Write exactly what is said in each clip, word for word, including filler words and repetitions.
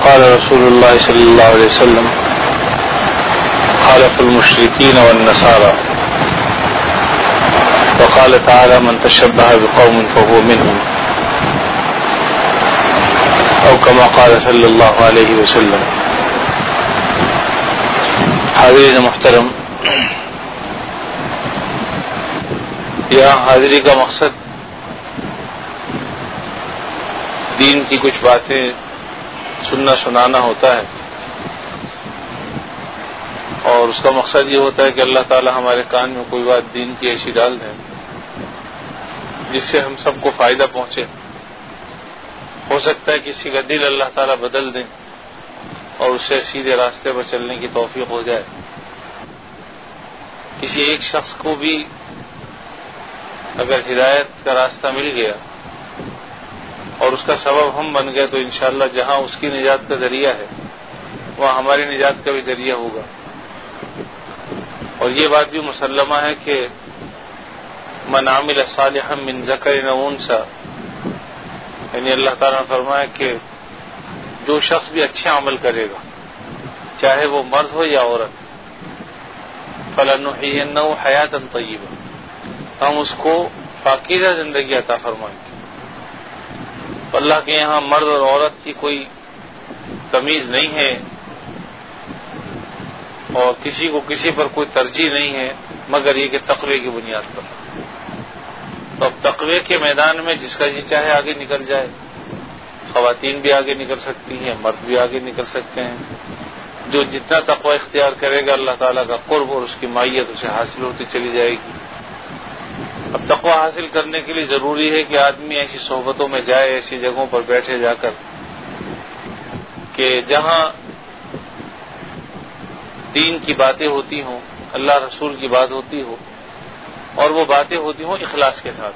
قال رسول الله صلى الله عليه وسلم خالف المشركين والنصارى وقال تعالى من تشبه بقوم فهو منهم او كما قال صلی اللہ علیہ وسلم. حاضرین محترم، یہاں حاضری کا مقصد دین کی کچھ باتیں سننا سنانا ہوتا ہے، اور اس کا مقصد یہ ہوتا ہے کہ اللہ تعالی ہمارے کان میں کوئی بات دین کی ایسی ڈال دیں جس سے ہم سب کو فائدہ پہنچے. ہو سکتا ہے کسی کا دل اللہ تعالیٰ بدل دیں اور اسے سیدھے راستے پر چلنے کی توفیق ہو جائے. کسی ایک شخص کو بھی اگر ہدایت کا راستہ مل گیا اور اس کا سبب ہم بن گئے تو انشاءاللہ جہاں اس کی نجات کا ذریعہ ہے وہاں ہماری نجات کا بھی ذریعہ ہوگا. اور یہ بات بھی مسلمہ ہے کہ من عمل صالحا من ذکر او انثی، یعنی اللہ تعالیٰ نے فرمایا کہ جو شخص بھی اچھے عمل کرے گا چاہے وہ مرد ہو یا عورت، فلنحیینہ حیاتا طیبہ، ہم اس کو پاکیزہ زندگی عطا فرمائیں گے. اللہ کے یہاں مرد اور عورت کی کوئی تمیز نہیں ہے اور کسی کو کسی پر کوئی ترجیح نہیں ہے مگر یہ کہ تقوی کی بنیاد پر. تو اب تقوی کے میدان میں جس کا جی چاہے آگے نکل جائے، خواتین بھی آگے نکل سکتی ہیں، مرد بھی آگے نکل سکتے ہیں. جو جتنا تقوی اختیار کرے گا اللہ تعالیٰ کا قرب اور اس کی مائیت اسے حاصل ہوتی چلی جائے گی. اب تقوی حاصل کرنے کے لیے ضروری ہے کہ آدمی ایسی صحبتوں میں جائے، ایسی جگہوں پر بیٹھے جا کر کہ جہاں دین کی باتیں ہوتی ہوں، اللہ رسول کی بات ہوتی ہو اور وہ باتیں ہوتی ہوں اخلاص کے ساتھ،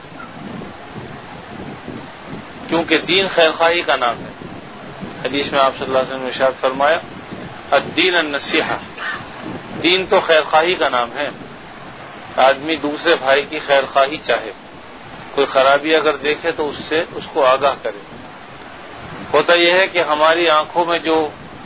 کیونکہ دین خیر خواہی کا نام ہے. حدیث میں آپ صلی اللہ علیہ وسلم نے ارشاد فرمایا الدین النصیحہ، دین تو خیر خواہی کا نام ہے. آدمی دوسرے بھائی کی خیر خواہی چاہے، کوئی خرابی اگر دیکھے تو اس سے اس کو آگاہ کرے. ہوتا یہ ہے کہ ہماری آنکھوں میں جو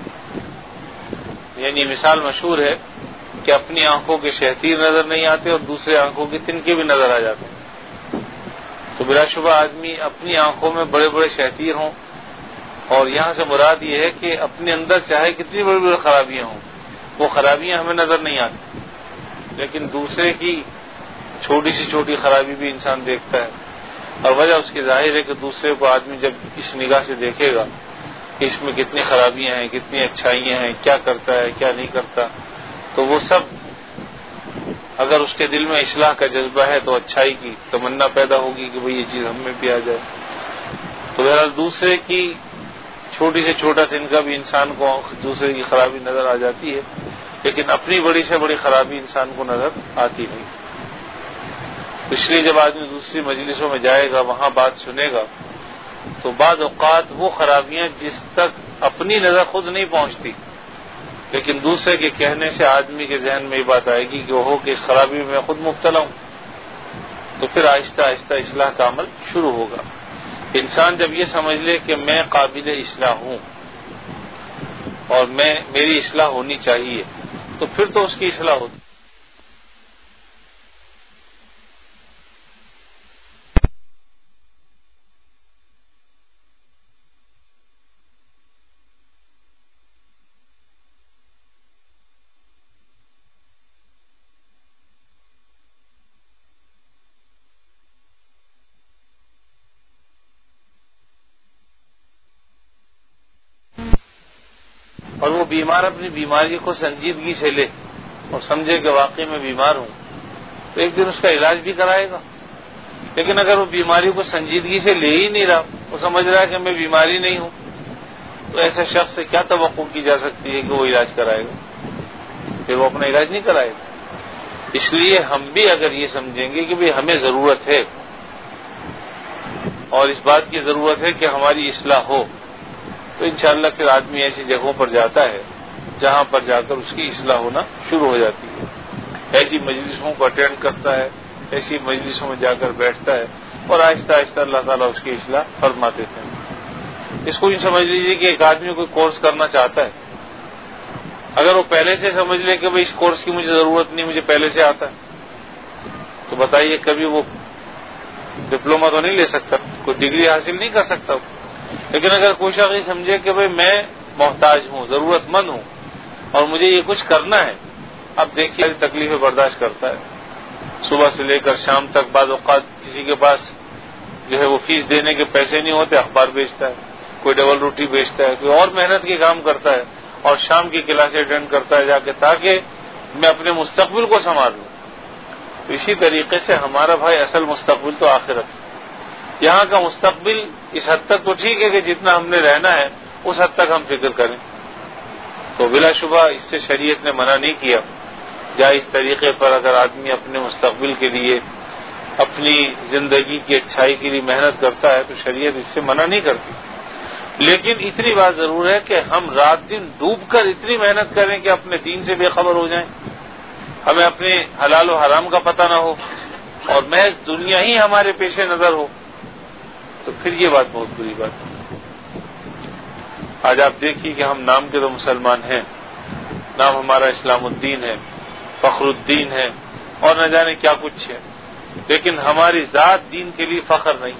یعنی مثال مشہور ہے کہ اپنی آنکھوں کے شہتیر نظر نہیں آتے اور دوسرے آنکھوں کے تنکے بھی نظر آ جاتے ہیں. تو بلا شبہ آدمی اپنی آنکھوں میں بڑے بڑے شہتیر ہوں، اور یہاں سے مراد یہ ہے کہ اپنے اندر چاہے کتنی بڑی بڑی خرابیاں ہوں وہ خرابیاں ہمیں نظر نہیں آتی، لیکن دوسرے کی چھوٹی سی چھوٹی خرابی بھی انسان دیکھتا ہے. اور وجہ اس کی ظاہر ہے کہ دوسرے کو آدمی جب اس نگاہ سے دیکھے گا کہ اس میں کتنی خرابیاں ہیں، کتنی اچھائیاں ہیں، کیا کرتا ہے کیا نہیں کرتا، تو وہ سب اگر اس کے دل میں اصلاح کا جذبہ ہے تو اچھائی کی تمنا پیدا ہوگی کہ بھئی یہ چیز ہم میں بھی آ جائے. تو بہرحال دوسرے کی چھوٹی سے چھوٹا تنکا بھی انسان کو دوسرے کی خرابی نظر آ جاتی ہے، لیکن اپنی بڑی سے بڑی خرابی انسان کو نظر آتی نہیں. اس لیے جب آدمی دوسری مجلسوں میں جائے گا، وہاں بات سنے گا، تو بعض اوقات وہ خرابیاں جس تک اپنی نظر خود نہیں پہنچتی لیکن دوسرے کے کہنے سے آدمی کے ذہن میں یہ بات آئے گی کہ وہ ہو کہ اس خرابی میں میں خود مبتلا ہوں، تو پھر آہستہ آہستہ اصلاح کا عمل شروع ہوگا. انسان جب یہ سمجھ لے کہ میں قابل اصلاح ہوں اور میں میری اصلاح ہونی چاہیے تو پھر تو اس کی اصلاح ہوتی. اور وہ بیمار اپنی بیماری کو سنجیدگی سے لے اور سمجھے کہ واقعی میں بیمار ہوں تو ایک دن اس کا علاج بھی کرائے گا. لیکن اگر وہ بیماری کو سنجیدگی سے لے ہی نہیں رہا، وہ سمجھ رہا ہے کہ میں بیماری نہیں ہوں، تو ایسے شخص سے کیا توقع کی جا سکتی ہے کہ وہ علاج کرائے گا؟ پھر وہ اپنا علاج نہیں کرائے گا. اس لیے ہم بھی اگر یہ سمجھیں گے کہ بھئی ہمیں ضرورت ہے اور اس بات کی ضرورت ہے کہ ہماری اصلاح ہو، تو انشاءاللہ پھر آدمی ایسی جگہوں پر جاتا ہے جہاں پر جا کر اس کی اصلاح ہونا شروع ہو جاتی ہے. ایسی مجلسوں کو اٹینڈ کرتا ہے، ایسی مجلسوں میں جا کر بیٹھتا ہے اور آہستہ آہستہ اللہ تعالیٰ اس کی اصلاح فرما دیتے ہیں. اس کو یہ سمجھ لیجیے کہ ایک آدمی کوئی کورس کرنا چاہتا ہے، اگر وہ پہلے سے سمجھ لے کہ بھئی اس کورس کی مجھے ضرورت نہیں، مجھے پہلے سے آتا ہے، تو بتائیے کبھی وہ ڈپلوما تو نہیں لے سکتا، کوئی ڈگری حاصل نہیں کر سکتا۔ لیکن اگر کوئی شخص یہ سمجھے کہ بھئی میں محتاج ہوں، ضرورت مند ہوں اور مجھے یہ کچھ کرنا ہے، اب دیکھیے تکلیفیں برداشت کرتا ہے، صبح سے لے کر شام تک، بعض اوقات کسی کے پاس جو ہے وہ فیس دینے کے پیسے نہیں ہوتے، اخبار بیچتا ہے، کوئی ڈبل روٹی بیچتا ہے، کوئی اور محنت کے کام کرتا ہے اور شام کی کلاسیں اٹینڈ کرتا ہے جا کے، تاکہ میں اپنے مستقبل کو سنبھالوں۔ تو اسی طریقے سے ہمارا بھائی اصل مستقبل تو آخرت ہے۔ یہاں کا مستقبل اس حد تک تو ٹھیک ہے کہ جتنا ہم نے رہنا ہے اس حد تک ہم فکر کریں، تو بلا شبہ اس سے شریعت نے منع نہیں کیا۔ جائز طریقے پر اگر آدمی اپنے مستقبل کے لیے، اپنی زندگی کی اچھائی کے لیے محنت کرتا ہے تو شریعت اس سے منع نہیں کرتی، لیکن اتنی بات ضرور ہے کہ ہم رات دن ڈوب کر اتنی محنت کریں کہ اپنے دین سے بے خبر ہو جائیں، ہمیں اپنے حلال و حرام کا پتہ نہ ہو اور محض دنیا ہی ہمارے پیش نظر ہو، تو پھر یہ بات بہت بری بات ہے۔ آج آپ دیکھیے کہ ہم نام کے تو مسلمان ہیں، نام ہمارا اسلام الدین ہے، فخر الدین ہے اور نہ جانے کیا کچھ ہے، لیکن ہماری ذات دین کے لیے فخر نہیں،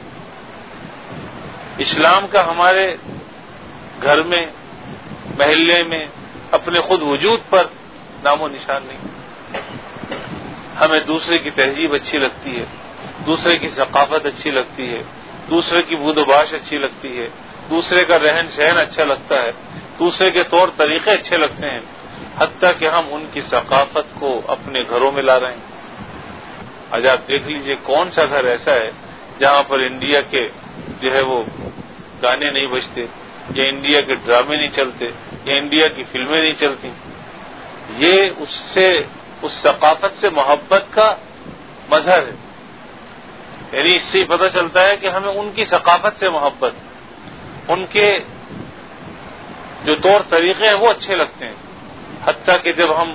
اسلام کا ہمارے گھر میں، محلے میں، اپنے خود وجود پر نام و نشان نہیں۔ ہمیں دوسرے کی تہذیب اچھی لگتی ہے، دوسرے کی ثقافت اچھی لگتی ہے، دوسرے کی بود و باش اچھی لگتی ہے، دوسرے کا رہن سہن اچھا لگتا ہے، دوسرے کے طور طریقے اچھے لگتے ہیں، حتیٰ کہ ہم ان کی ثقافت کو اپنے گھروں میں لا رہے ہیں۔ آج آپ دیکھ لیجئے کون سا گھر ایسا ہے جہاں پر انڈیا کے جو ہے وہ گانے نہیں بجتے، یا انڈیا کے ڈرامے نہیں چلتے، یا انڈیا کی فلمیں نہیں چلتی۔ یہ اس سے، اس ثقافت سے محبت کا مظہر ہے، یعنی اس سے پتہ چلتا ہے کہ ہمیں ان کی ثقافت سے محبت، ان کے جو طور طریقے ہیں وہ اچھے لگتے ہیں، حتیٰ کہ جب ہم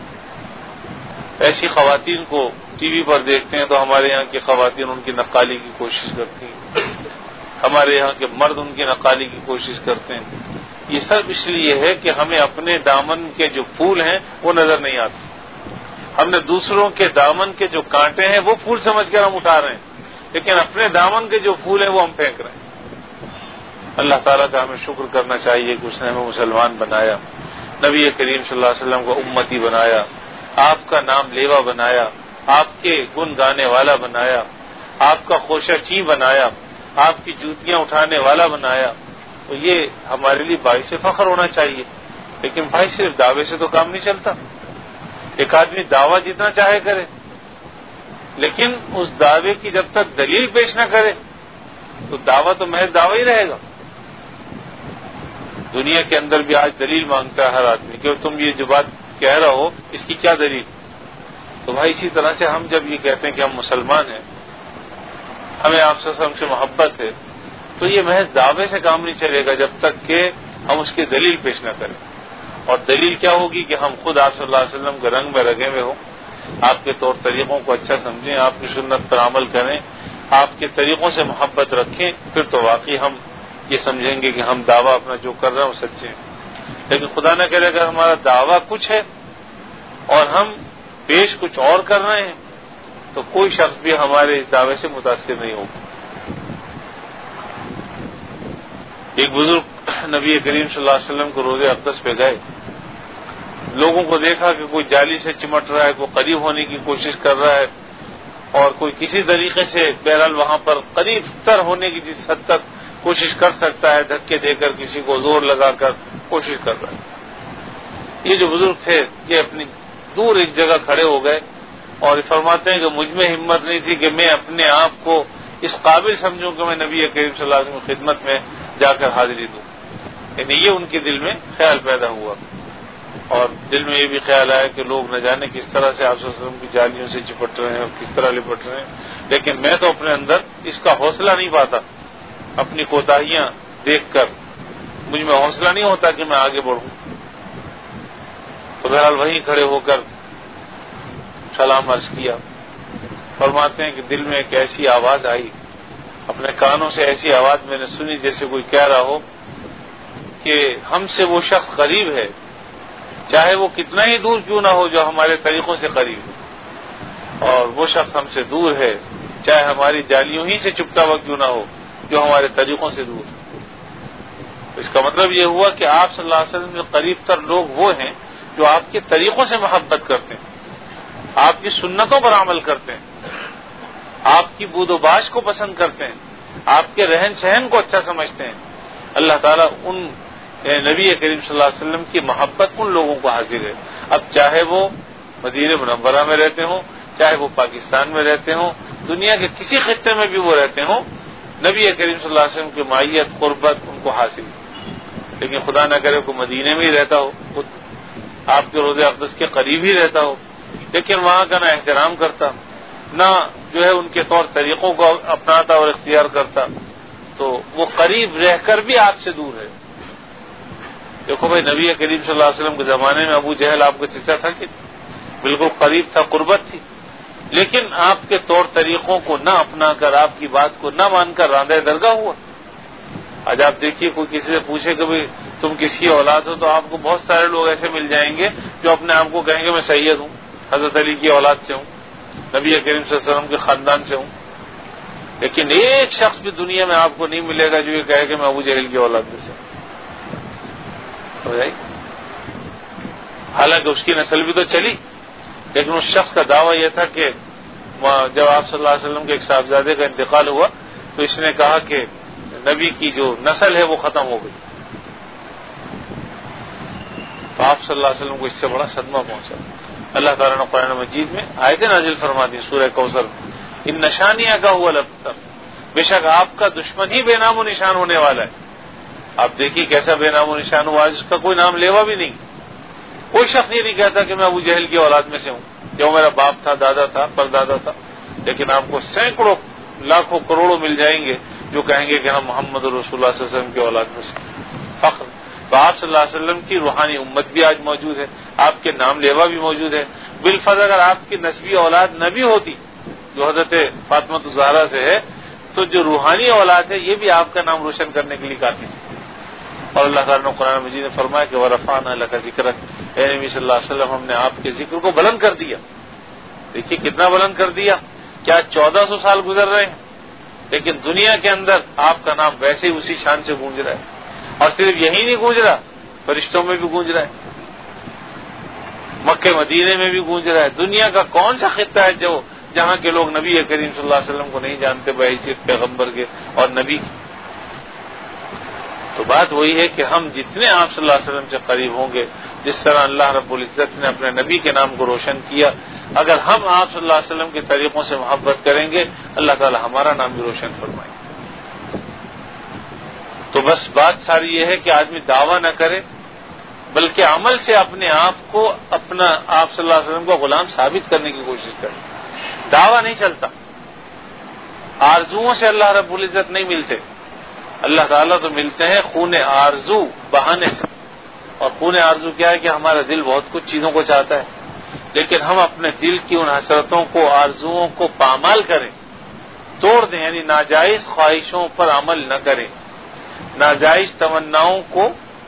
ایسی خواتین کو ٹی وی پر دیکھتے ہیں تو ہمارے یہاں کی خواتین ان کی نقالی کی کوشش کرتی ہیں، ہمارے یہاں کے مرد ان کی نقالی کی کوشش کرتے ہیں۔ یہ سب اس لیے ہے کہ ہمیں اپنے دامن کے جو پھول ہیں وہ نظر نہیں آتے، ہم نے دوسروں کے دامن کے جو کانٹے ہیں وہ پھول سمجھ کر ہم اٹھا رہے ہیں، لیکن اپنے دامن کے جو پھول ہیں وہ ہم پھینک رہے ہیں۔ اللہ تعالیٰ کا ہمیں شکر کرنا چاہیے کہ اس نے ہمیں مسلمان بنایا، نبی کریم صلی اللہ علیہ وسلم کو امتی بنایا، آپ کا نام لیوا بنایا، آپ کے گن گانے والا بنایا، آپ کا خوشہ چی بنایا، آپ کی جوتیاں اٹھانے والا بنایا، تو یہ ہمارے لیے باعث فخر ہونا چاہیے۔ لیکن بھائی صرف دعوے سے تو کام نہیں چلتا، ایک آدمی دعویٰ جتنا چاہے کرے، لیکن اس دعوے کی جب تک دلیل پیش نہ کرے تو دعویٰ تو محض دعویٰ ہی رہے گا۔ دنیا کے اندر بھی آج دلیل مانگتا ہے ہر آدمی کہ تم یہ جو بات کہہ رہا ہو اس کی کیا دلیل؟ تو بھائی اسی طرح سے ہم جب یہ کہتے ہیں کہ ہم مسلمان ہیں، ہمیں آپ صلی اللہ علیہ وسلم سے محبت ہے، تو یہ محض دعوے سے کام نہیں چلے گا جب تک کہ ہم اس کی دلیل پیش نہ کریں۔ اور دلیل کیا ہوگی کہ ہم خود آپ صلی اللہ علیہ وسلم کے رنگ میں رگے ہوئے ہوں، آپ کے طور طریقوں کو اچھا سمجھیں، آپ کی سنت پر عمل کریں، آپ کے طریقوں سے محبت رکھیں، پھر تو واقعی ہم یہ سمجھیں گے کہ ہم دعویٰ اپنا جو کر رہے ہیں وہ سچے ہیں۔ لیکن خدا نہ کرے اگر ہمارا دعویٰ کچھ ہے اور ہم پیش کچھ اور کر رہے ہیں تو کوئی شخص بھی ہمارے اس دعوے سے متاثر نہیں ہوگا۔ ایک بزرگ نبی کریم صلی اللہ علیہ وسلم کو روضہ اقدس پہ گئے، لوگوں کو دیکھا کہ کوئی جالی سے چمٹ رہا ہے، کوئی قریب ہونے کی کوشش کر رہا ہے، اور کوئی کسی طریقے سے بہرحال وہاں پر قریب تر ہونے کی جس حد تک کوشش کر سکتا ہے، دھکے دے کر کسی کو زور لگا کر کوشش کر رہا ہے۔ یہ جو بزرگ تھے یہ اپنی دور ایک جگہ کھڑے ہو گئے اور فرماتے ہیں کہ مجھ میں ہمت نہیں تھی کہ میں اپنے آپ کو اس قابل سمجھوں کہ میں نبی کریم صلی اللہ علیہ وسلم کی خدمت میں جا کر حاضری دوں، یعنی یہ ان کے دل میں خیال پیدا ہوا، اور دل میں یہ بھی خیال آیا کہ لوگ نہ جانے کس طرح سے آپ صلی اللہ علیہ وسلم کی جالیوں سے چپٹ رہے ہیں اور کس طرح لپٹ رہے ہیں، لیکن میں تو اپنے اندر اس کا حوصلہ نہیں پاتا، اپنی کوتاہیاں دیکھ کر مجھ میں حوصلہ نہیں ہوتا کہ میں آگے بڑھوں۔ تو بہرحال وہیں کھڑے ہو کر سلام عرض کیا۔ فرماتے ہیں کہ دل میں ایک ایسی آواز آئی، اپنے کانوں سے ایسی آواز میں نے سنی جیسے کوئی کہہ رہا ہو کہ ہم سے وہ شخص قریب ہے، چاہے وہ کتنا ہی دور کیوں نہ ہو جو ہمارے طریقوں سے قریب ہے، اور وہ شخص ہم سے دور ہے چاہے ہماری جالیوں ہی سے چپتا ہوا کیوں نہ ہو جو ہمارے طریقوں سے دور ہے۔ اس کا مطلب یہ ہوا کہ آپ صلی اللہ علیہ وسلم کے قریب تر لوگ وہ ہیں جو آپ کے طریقوں سے محبت کرتے ہیں، آپ کی سنتوں پر عمل کرتے ہیں، آپ کی بود و باش کو پسند کرتے ہیں، آپ کے رہن سہن کو اچھا سمجھتے ہیں۔ اللہ تعالیٰ ان نبی کریم صلی اللہ علیہ وسلم کی محبت ان لوگوں کو حاضر ہے، اب چاہے وہ مدینہ منورہ میں رہتے ہوں، چاہے وہ پاکستان میں رہتے ہوں، دنیا کے کسی خطے میں بھی وہ رہتے ہوں، نبی کریم صلی اللہ علیہ وسلم کی معیت قربت ان کو حاصل ہے۔ لیکن خدا نہ کرے کوئی مدینے میں ہی رہتا ہو، خود آپ کے روضہ اقدس کے قریب ہی رہتا ہو، لیکن وہاں کا نہ احترام کرتا، نہ جو ہے ان کے طور طریقوں کو اپناتا اور اختیار کرتا، تو وہ قریب رہ کر بھی آپ سے دور ہے۔ دیکھو بھائی، نبی کریم صلی اللہ علیہ وسلم کے زمانے میں ابو جہل آپ کا چچا تھا کہ بالکل قریب تھا، قربت تھی، لیکن آپ کے طور طریقوں کو نہ اپنا کر، آپ کی بات کو نہ مان کر راندہ درگاہ ہوا۔ آج آپ دیکھیے کوئی کسی سے پوچھے کہ بھائی تم کس کی اولاد ہو، تو آپ کو بہت سارے لوگ ایسے مل جائیں گے جو اپنے آپ کو کہیں گے میں سید ہوں، حضرت علی کی اولاد سے ہوں، نبی کریم صلی اللہ علیہ وسلم کے خاندان سے ہوں، لیکن ایک شخص بھی دنیا میں آپ کو نہیں ملے گا جو یہ کہے کہ میں ابو جہل کی اولاد میں سے ہوں۔ حالانکہ اس کی نسل بھی تو چلی، لیکن اس شخص کا دعویٰ یہ تھا کہ جب آپ صلی اللہ علیہ وسلم کے ایک صاحبزادے کا انتقال ہوا تو اس نے کہا کہ نبی کی جو نسل ہے وہ ختم ہو گئی، تو آپ صلی اللہ علیہ وسلم کو اس سے بڑا صدمہ پہنچا۔ اللہ تعالیٰ نے قرآن مجید میں آیتیں نازل فرما دی سورہ کوثر، ان نشانیاں کا ہوا الابتر، بے شک آپ کا دشمن ہی بے نام و نشان ہونے والا ہے۔ آپ دیکھیے کیسا بے نام و نشان ہوا، آج اس کا کوئی نام لیوا بھی نہیں، کوئی شخص یہ نہیں کہتا کہ میں ابو جہل کی اولاد میں سے ہوں، جو میرا باپ تھا، دادا تھا، پردادا تھا، لیکن آپ کو سینکڑوں لاکھوں کروڑوں مل جائیں گے جو کہیں گے کہ ہم محمد رسول اللہ صلی اللہ علیہ وسلم کی اولاد میں سے فخر۔ تو آپ صلی اللہ علیہ وسلم کی روحانی امت بھی آج موجود ہے، آپ کے نام لیوا بھی موجود ہے، بالفضل اگر آپ کی نسبی اولاد نہ بھی ہوتی جو حضرت فاطمہ الزہرا سے ہے، تو جو روحانی اولاد ہے یہ بھی آپ کا نام روشن کرنے کے لیے کافی ہے۔ اور اللہ تعالیٰ نے قرآن مجید نے فرمایا کہ وَرَفَعْنَا لَكَ ذِكْرَكَ، اے نبی صلی اللہ علیہ وسلم ہم نے آپ کے ذکر کو بلند کر دیا۔ دیکھیے کتنا بلند کر دیا، کیا چودہ سو سال گزر رہے ہیں لیکن دنیا کے اندر آپ کا نام ویسے ہی اسی شان سے گونج رہا ہے، اور صرف یہی نہیں گونج رہا، فرشتوں میں بھی گونج رہا ہے، مکہ مدینے میں بھی گونج رہا ہے۔ دنیا کا کون سا خطہ ہے جو جہاں کے لوگ نبی کریم صلی اللہ علیہ وسلم کو نہیں جانتے بحیثیت پیغمبر کے اور نبی کی؟ تو بات وہی ہے کہ ہم جتنے آپ صلی اللہ علیہ وسلم سے قریب ہوں گے، جس طرح اللہ رب العزت نے اپنے نبی کے نام کو روشن کیا، اگر ہم آپ صلی اللہ علیہ وسلم کے طریقوں سے محبت کریں گے اللہ تعالی ہمارا نام بھی روشن فرمائے گا۔ تو بس بات ساری یہ ہے کہ آدمی دعویٰ نہ کرے بلکہ عمل سے اپنے آپ کو اپنا آپ صلی اللہ علیہ وسلم کو غلام ثابت کرنے کی کوشش کرے۔ دعویٰ نہیں چلتا، آرزوؤں سے اللہ رب العزت نہیں ملتے، اللہ تعالیٰ تو ملتے ہیں خون آرزو بہانے سے، اور خون آرزو کیا ہے کہ ہمارا دل بہت کچھ چیزوں کو چاہتا ہے، لیکن ہم اپنے دل کی ان حسرتوں کو، آرزوؤں کو پامال کریں، توڑ دیں، یعنی ناجائز خواہشوں پر عمل نہ کریں، ناجائز تمناؤں کو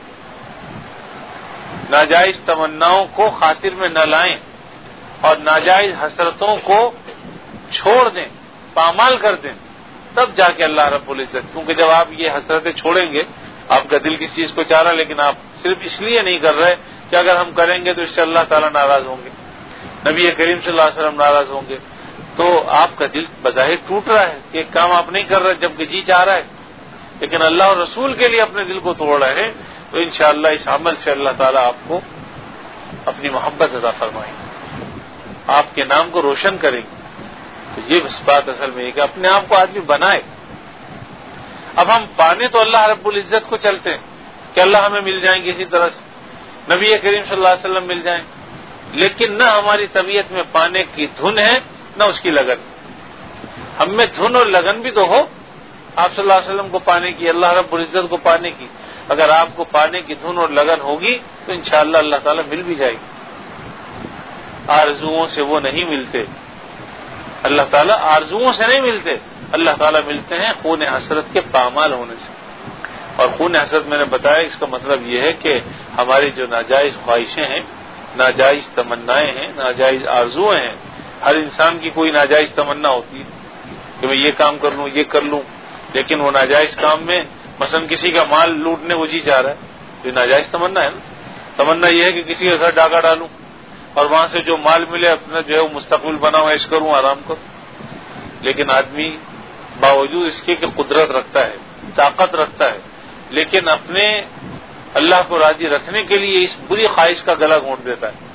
ناجائز تمناؤں کو خاطر میں نہ لائیں، اور ناجائز حسرتوں کو چھوڑ دیں، پامال کر دیں، تب جا کے اللہ رب العزت، کیونکہ جب آپ یہ حسرتیں چھوڑیں گے، آپ کا دل کس چیز کو چاہ رہا ہے لیکن آپ صرف اس لیے نہیں کر رہے کہ اگر ہم کریں گے تو اس سے اللہ تعالیٰ ناراض ہوں گے، نبی کریم صلی اللہ علیہ وسلم ناراض ہوں گے، تو آپ کا دل بظاہر ٹوٹ رہا ہے کہ ایک کام آپ نہیں کر رہے جبکہ جی چاہ رہا ہے، لیکن اللہ اور رسول کے لیے اپنے دل کو توڑ رہے ہیں، تو انشاءاللہ اس عمل سے اللہ تعالیٰ آپ کو اپنی محبت عطا فرمائیں گے، آپ کے نام کو روشن کریں گے۔ تو یہ بس بات اصل میں ہے کہ اپنے آپ کو آدمی بنائے۔ اب ہم پانے تو اللہ رب العزت کو چلتے ہیں کہ اللہ ہمیں مل جائیں گے اسی طرح سے، نبی کریم صلی اللہ علیہ وسلم مل جائیں، لیکن نہ ہماری طبیعت میں پانے کی دھن ہے نہ اس کی لگن۔ ہم میں دھن اور لگن بھی تو ہو آپ صلی اللہ علیہ وسلم کو پانے کی، اللہ رب العزت کو پانے کی۔ اگر آپ کو پانے کی دھن اور لگن ہوگی تو انشاءاللہ اللہ تعالیٰ مل بھی جائے گی۔ آرزوؤں سے وہ نہیں ملتے، اللہ تعالیٰ آرزوؤں سے نہیں ملتے، اللہ تعالیٰ ملتے ہیں خون حسرت کے پامال ہونے سے۔ اور خون حسد میں نے بتایا اس کا مطلب یہ ہے کہ ہماری جو ناجائز خواہشیں ہیں، ناجائز تمنائیں ہیں، ناجائز آرزویں ہیں. ہر انسان کی کوئی ناجائز تمنا ہوتی ہے کہ میں یہ کام کر لوں، یہ کر لوں، لیکن وہ ناجائز کام میں مثلا کسی کا مال لوٹنے وہ جی چاہ رہا ہے، یہ ناجائز تمنا ہے نا. تمنا یہ ہے کہ کسی کے گھر ڈاکہ ڈالوں اور وہاں سے جو مال ملے اپنا جو ہے وہ مستقبل بناؤں، عیش کروں، آرام کروں. لیکن آدمی باوجود اس کے کہ قدرت رکھتا ہے، طاقت رکھتا ہے، لیکن اپنے اللہ کو راضی رکھنے کے لیے اس بری خواہش کا گلا گھونٹ دیتا ہے،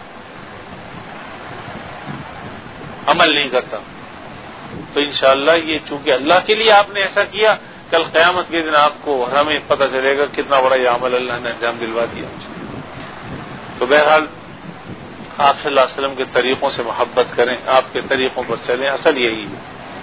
عمل نہیں کرتا. تو انشاءاللہ یہ چونکہ اللہ کے لیے آپ نے ایسا کیا، کل قیامت کے دن آپ کو ہمیں پتہ چلے گا کتنا بڑا یہ عمل اللہ نے انجام دلوا دیا. تو بہرحال آپ صلی اللہ علیہ وسلم کے طریقوں سے محبت کریں، آپ کے طریقوں پر چلیں. اصل یہی ہے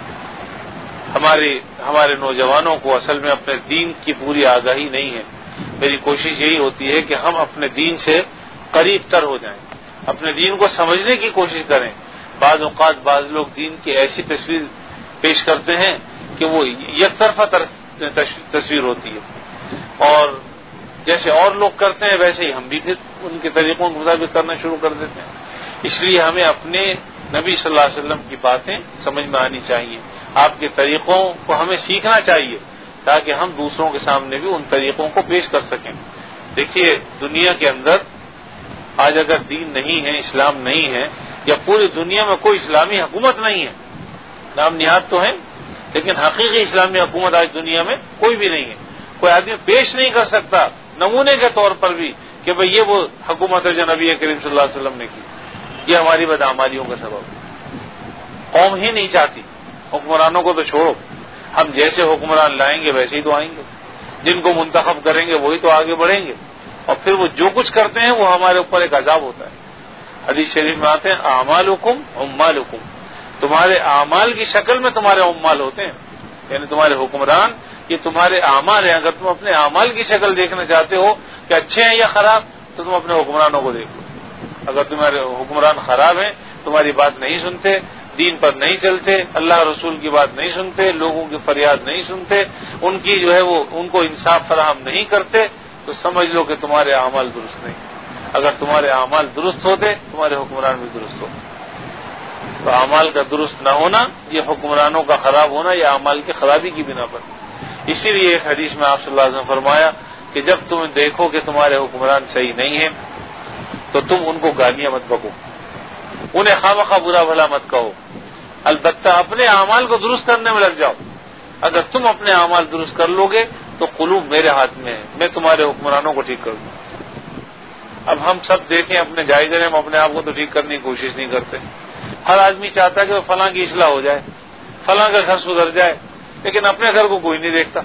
ہمارے ہمارے نوجوانوں کو اصل میں اپنے دین کی پوری آگاہی نہیں ہے. میری کوشش یہی ہوتی ہے کہ ہم اپنے دین سے قریب تر ہو جائیں، اپنے دین کو سمجھنے کی کوشش کریں. بعض اوقات بعض لوگ دین کی ایسی تصویر پیش کرتے ہیں کہ وہ یک طرفہ تصویر ہوتی ہے، اور جیسے اور لوگ کرتے ہیں ویسے ہی ہم بھی پھر ان کے طریقوں کے مطابق کرنا شروع کر دیتے ہیں. اس لیے ہمیں اپنے نبی صلی اللہ علیہ وسلم کی باتیں سمجھ میں آنی چاہیے، آپ کے طریقوں کو ہمیں سیکھنا چاہیے تاکہ ہم دوسروں کے سامنے بھی ان طریقوں کو پیش کر سکیں. دیکھیے دنیا کے اندر آج اگر دین نہیں ہے، اسلام نہیں ہے، یا پوری دنیا میں کوئی اسلامی حکومت نہیں ہے، نام نہاد تو ہے لیکن حقیقی اسلامی حکومت آج دنیا میں کوئی بھی نہیں ہے. کوئی آدمی پیش نہیں کر سکتا نمونے کے طور پر بھی کہ بھئی یہ وہ حکومت ہے جو نبی کریم صلی اللہ علیہ وسلم نے کی. یہ ہماری بدعمالیوں کا سبب ہے. قوم ہی نہیں چاہتی، حکمرانوں کو تو چھوڑو، ہم جیسے حکمران لائیں گے ویسے ہی تو آئیں گے، جن کو منتخب کریں گے وہی تو آگے بڑھیں گے، اور پھر وہ جو کچھ کرتے ہیں وہ ہمارے اوپر ایک عذاب ہوتا ہے. حدیث شریف میں آتے ہیں اعمالکم عمالکم، تمہارے اعمال کی شکل میں تمہارے عمال ہوتے ہیں، یعنی تمہارے حکمران یہ تمہارے اعمال ہیں. اگر تم اپنے اعمال کی شکل دیکھنا چاہتے ہو کہ اچھے ہیں یا خراب تو تم اپنے حکمرانوں کو دیکھ لو. اگر تمہارے حکمران خراب ہیں، تمہاری بات نہیں سنتے، دین پر نہیں چلتے، اللہ رسول کی بات نہیں سنتے، لوگوں کی فریاد نہیں سنتے، ان کی جو ہے وہ ان کو انصاف فراہم نہیں کرتے، تو سمجھ لو کہ تمہارے اعمال درست نہیں. اگر تمہارے اعمال درست ہوتے تمہارے حکمران بھی درست ہوتے. تو اعمال کا درست نہ ہونا یہ حکمرانوں کا خراب ہونا یہ اعمال کی خرابی کی بنا پر. اسی لیے ایک حدیث میں آپ صلی اللہ علیہ وسلم نے فرمایا کہ جب تم دیکھو کہ تمہارے حکمران صحیح نہیں ہیں تو تم ان کو گالیاں مت بکو، انہیں خواہ برا بھلا مت کہو، البتہ اپنے اعمال کو درست کرنے میں لگ جاؤ. اگر تم اپنے اعمال درست کر لو گے تو قلوب میرے ہاتھ میں ہے، میں تمہارے حکمرانوں کو ٹھیک کر دوں. اب ہم سب دیکھیں اپنے جائزے میں ہم اپنے آپ کو تو ٹھیک کرنے کی کوشش نہیں کرتے. ہر آدمی چاہتا ہے کہ وہ فلاں کی اصلاح ہو جائے، فلاں کا گھر سدھر جائے، لیکن اپنے گھر کو کوئی نہیں دیکھتا.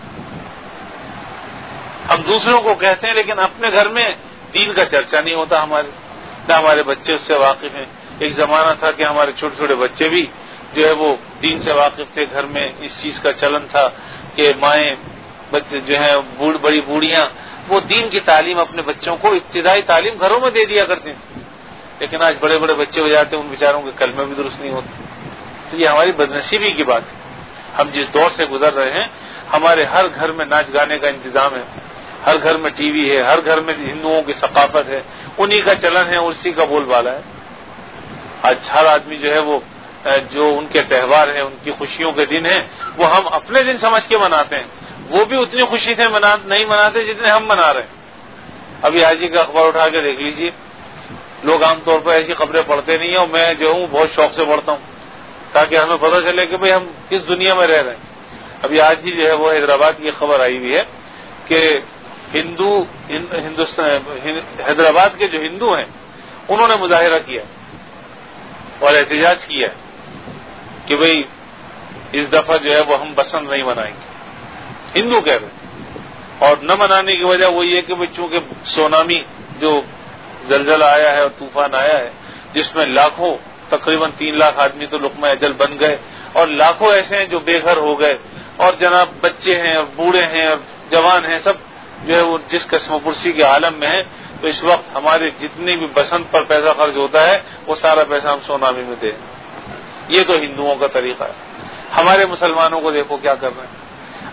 ہم دوسروں کو کہتے ہیں لیکن اپنے گھر میں دین کا چرچا نہیں ہوتا ہمارے، نہ ہمارے بچے اس سے واقف ہیں. ایک زمانہ تھا کہ ہمارے چھوٹے چھوٹے بچے بھی جو ہے وہ دین سے واقف تھے، گھر میں اس چیز کا چلن تھا کہ مائیں بچے جو ہیں بڑی بوڑھیاں وہ دین کی تعلیم اپنے بچوں کو ابتدائی تعلیم گھروں میں دے دیا کرتے ہیں. لیکن آج بڑے بڑے بچے ہو جاتے ہیں، ان بیچاروں کے کلمے بھی درست نہیں ہوتے. تو یہ ہماری بدنصیبی کی بات ہے. ہم جس دور سے گزر رہے ہیں ہمارے ہر گھر میں ناچ گانے کا انتظام ہے، ہر گھر میں ٹی وی ہے، ہر گھر میں ہندوؤں کی ثقافت ہے، انہی کا چلن ہے، اسی کا بول بالا ہے. آج ہر آدمی جو ہے وہ جو ان کے تہوار ہیں، ان کی خوشیوں کے دن ہیں، وہ ہم اپنے دن سمجھ کے مناتے ہیں. وہ بھی اتنی خوشی سے نہیں مناتے جتنے ہم منا رہے ہیں. ابھی آج ہی کا اخبار اٹھا کے دیکھ لیجیے، لوگ عام طور پر ایسی خبریں پڑھتے نہیں ہیں، اور میں جو ہوں بہت شوق سے پڑھتا ہوں تاکہ ہمیں پتہ چلے کہ بھئی ہم کس دنیا میں رہ رہے ہیں. ابھی آج ہی جو ہے وہ حیدرآباد کی خبر آئی ہوئی ہے کہ ہندو ہندوستان حیدرآباد کے جو ہندو ہیں انہوں نے مظاہرہ کیا اور احتجاج کیا کہ بھئی اس دفعہ جو ہے وہ ہم بسنت نہیں منائیں گے. ہندو کہہ رہے ہیں، اور نہ منانے کی وجہ وہی ہے کہ بھئی چونکہ سونامی جو زلزلہ آیا ہے اور طوفان آیا ہے جس میں لاکھوں تقریباً تین لاکھ آدمی تو لقمہ اجل بن گئے، اور لاکھوں ایسے ہیں جو بے گھر ہو گئے، اور جناب بچے ہیں اور بوڑھے ہیں اور جوان ہیں، سب جو ہے وہ جس قسم و پرسی کے عالم میں ہیں. تو اس وقت ہمارے جتنی بھی بسنت پر پیسہ خرچ ہوتا ہے وہ سارا پیسہ ہم سونامی میں دیں. یہ تو ہندوؤں کا طریقہ ہے. ہمارے مسلمانوں کو دیکھو کیا کر رہے ہیں.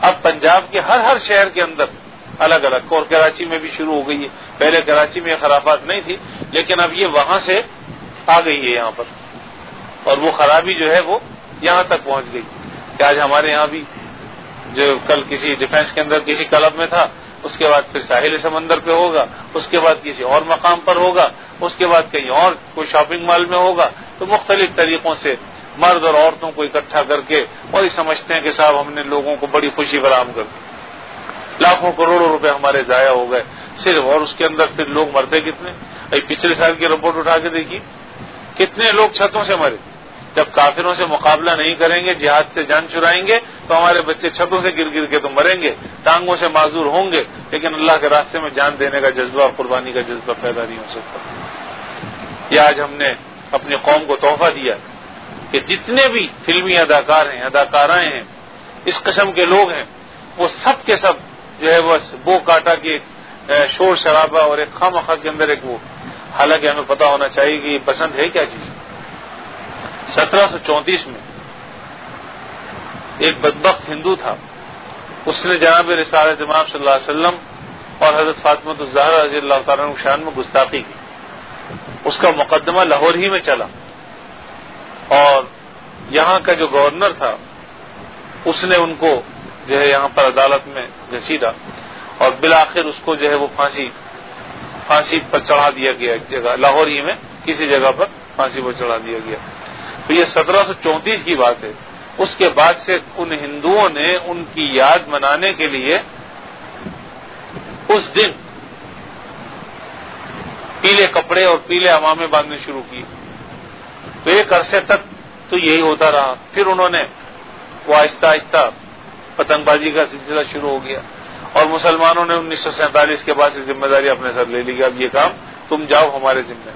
اب پنجاب کے ہر ہر شہر کے اندر الگ الگ، اور کراچی میں بھی شروع ہو گئی ہے. پہلے کراچی میں خرافات نہیں تھی، لیکن اب یہ وہاں سے آ گئی ہے یہاں پر، اور وہ خرابی جو ہے وہ یہاں تک پہنچ گئی کہ آج ہمارے یہاں بھی جو کل کسی ڈیفینس کے اندر کسی کلب میں تھا، اس کے بعد پھر ساحل سمندر پہ ہوگا، اس کے بعد کسی اور مقام پر ہوگا، اس کے بعد کہیں اور کوئی شاپنگ مال میں ہوگا. تو مختلف طریقوں سے مرد اور عورتوں کو اکٹھا کر کے اور یہ سمجھتے ہیں کہ صاحب ہم نے لوگوں کو بڑی خوشی فراہم کر دی. لاکھوں کروڑوں روپے ہمارے ضائع ہو گئے صرف، اور اس کے اندر پھر لوگ مرتے کتنے. ابھی پچھلے سال کی رپورٹ اٹھا کے دیکھیے کتنے لوگ چھتوں سے مرے. جب کافروں سے مقابلہ نہیں کریں گے، جہاد سے جان چرائیں گے، تو ہمارے بچے چھتوں سے گر گر کے تو مریں گے، ٹانگوں سے معذور ہوں گے، لیکن اللہ کے راستے میں جان دینے کا جذبہ اور قربانی کا جذبہ پیدا نہیں ہو سکتا. یہ آج ہم نے اپنی قوم کو تحفہ دیا کہ جتنے بھی فلمی اداکار ہیں، اداکارائیں ہیں، اس قسم کے لوگ ہیں، وہ سب کے سب جو ہے بس بو کاٹا کی شور شرابہ اور ایک خواہ مخواہ کے اندر ایک وہ، حالانکہ ہمیں پتا ہونا چاہیے کہ یہ پسند ہے کیا چیز. سترہ سو چونتیس میں ایک بدبخت ہندو تھا، اس نے جناب رسالت امام صلی اللہ علیہ وسلم اور حضرت فاطمہ الزہرا رضی اللہ تعالیٰ عنہ شان میں گستاخی کی. اس کا مقدمہ لاہور ہی میں چلا، اور یہاں کا جو گورنر تھا اس نے ان کو جو ہے یہاں پر عدالت میں گھسیٹا، اور بالآخر اس کو جو ہے وہ پھانسی پھانسی پر چڑھا دیا گیا. ایک جگہ لاہور ہی میں کسی جگہ پر پھانسی پر چڑھا دیا گیا. تو یہ سترہ سو چونتیس کی بات ہے. اس کے بعد سے ان ہندوؤں نے ان کی یاد منانے کے لیے اس دن پیلے کپڑے اور پیلے عمامے باندھنے شروع کی. تو ایک عرصے تک تو یہی ہوتا رہا. پھر انہوں نے وہ آہستہ آہستہ پتنگ بازی کا سلسلہ شروع ہو گیا، اور مسلمانوں نے انیس سو سینتالیس کے بعد سے ذمہ داری اپنے سر لے لی کہ اب یہ کام تم جاؤ ہمارے ذمہ.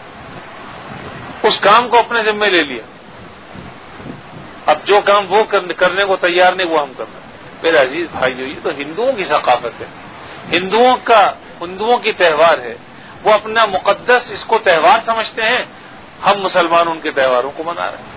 اس کام کو اپنے ذمہ لے لیا. اب جو کام وہ کرنے کو تیار نہیں وہ ہم کرنا. میرے عزیز بھائیو، یہ تو ہندوؤں کی ثقافت ہے، ہندوؤں کا ہندوؤں کی تہوار ہے. وہ اپنا مقدس اس کو تہوار سمجھتے ہیں، ہم مسلمان ان کے تہواروں کو منا رہے ہیں.